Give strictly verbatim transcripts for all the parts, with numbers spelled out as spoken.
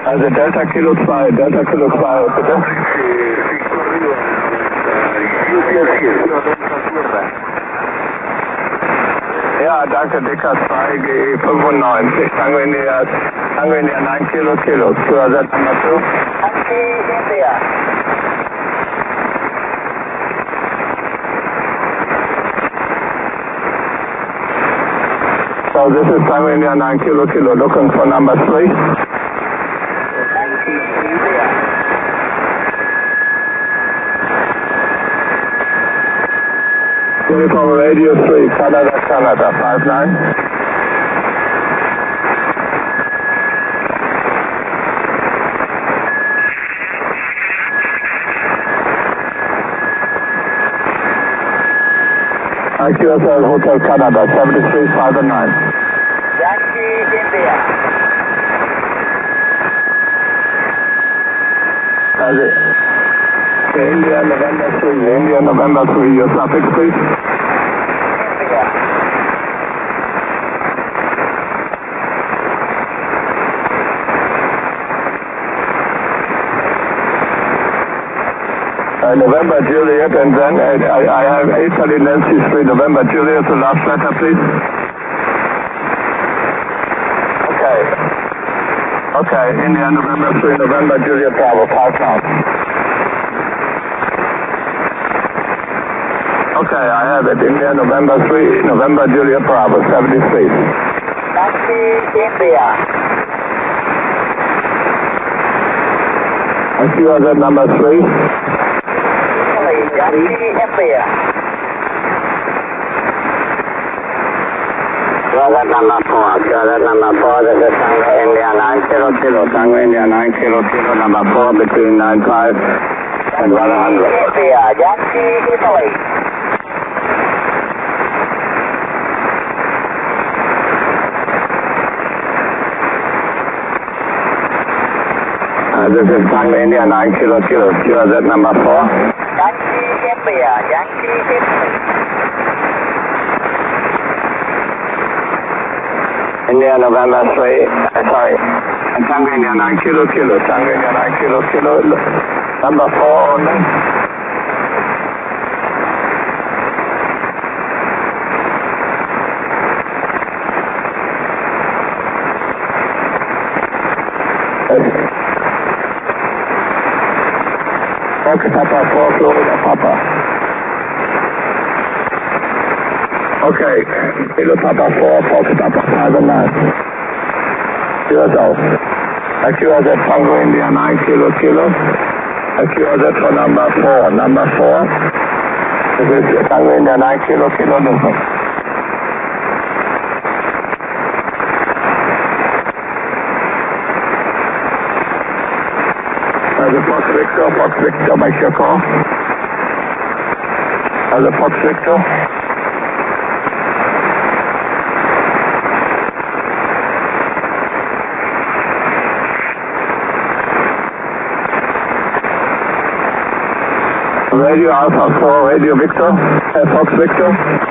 Also Delta Kilo zwei, Delta Kilo zwei, bitte. Ja, danke, D K zwei G fünfundneunzig, Tango India, Tango India nine Kilo Kilo, to that number two. Taxi India. So this is Tango India nine Kilo Kilo, looking for number three. Uniform Radio three, Canada, Canada, five nine. I Q S L Hotel Canada, seventy-three five nine. Yankee India. That's it. India November three, India November three, your suffix please. India. Uh, November Juliet, and then uh, I, I have Italy Nancy three, November Juliet, the last letter please. Okay. Okay, India November three, November Juliet, Bravo, five nine. Okay, I have it. India November three, November Juliet, Bravo, seventy-three. Taxi India. I see you at number three. Yankee India. That number four, that number four, this is Tango India nine Kilo Kilo, Tango India nine Kilo Kilo, number four between nine five and one hundred. India, Yankee Italy. Uh, this is Tango India nine Kilo Kilo, Q R Z number four. Yankee India, Yankee Italy. India November three, uh, sorry, Tango India nine Kilo Kilo, Tango India nine Kilo Kilo, number four only. Okay, Papa, four, Florida, Papa. Okay, Kilo Papa four, Fox Papa five and nine. Q S L. A Q S Z Tango India nine Kilo Kilo. A Q S Z for number four. Number four. This is Tango India nine Kilo Kilo, listen. As a Fox Victor, Fox Victor, make your call. As a Fox Victor. Radio Alpha four, Radio Victor, uh, Fox Victor.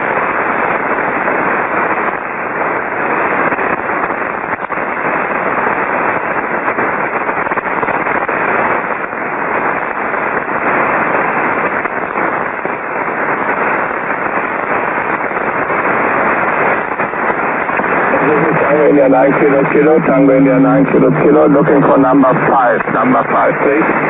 Tango India nine Kilo Kilo, Tango India nine Kilo Kilo, looking for number five. Number five, please.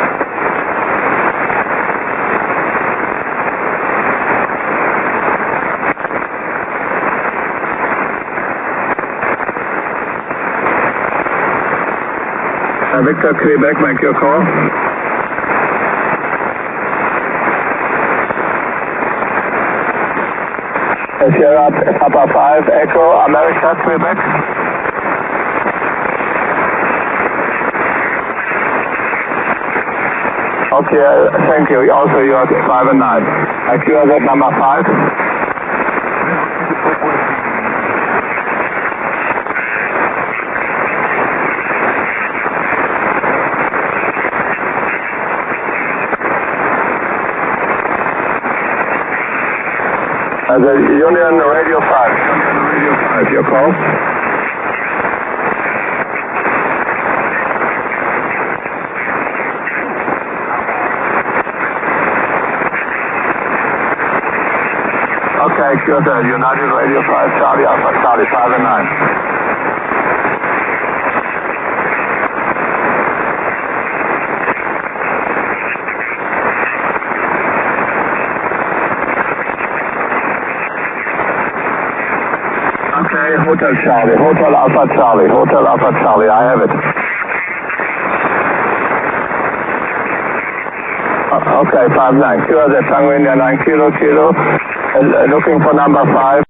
Uh, Victor, Quebec, make your call. Sierra Papa five, Echo, America, Quebec. Okay, uh, thank you. Also, you are five and nine. I Q R Z number five. Uh, the Union Radio five. Union Radio five, your call. Okay, Q S L, United Radio five, Charlie Alpha Charlie, five and nine. Okay, Hotel Charlie, Hotel Alpha Charlie, Hotel Alpha Charlie, I have it. Uh, okay, five nine, Q S L, Tango India nine Kilo Kilo, uh, looking for number five.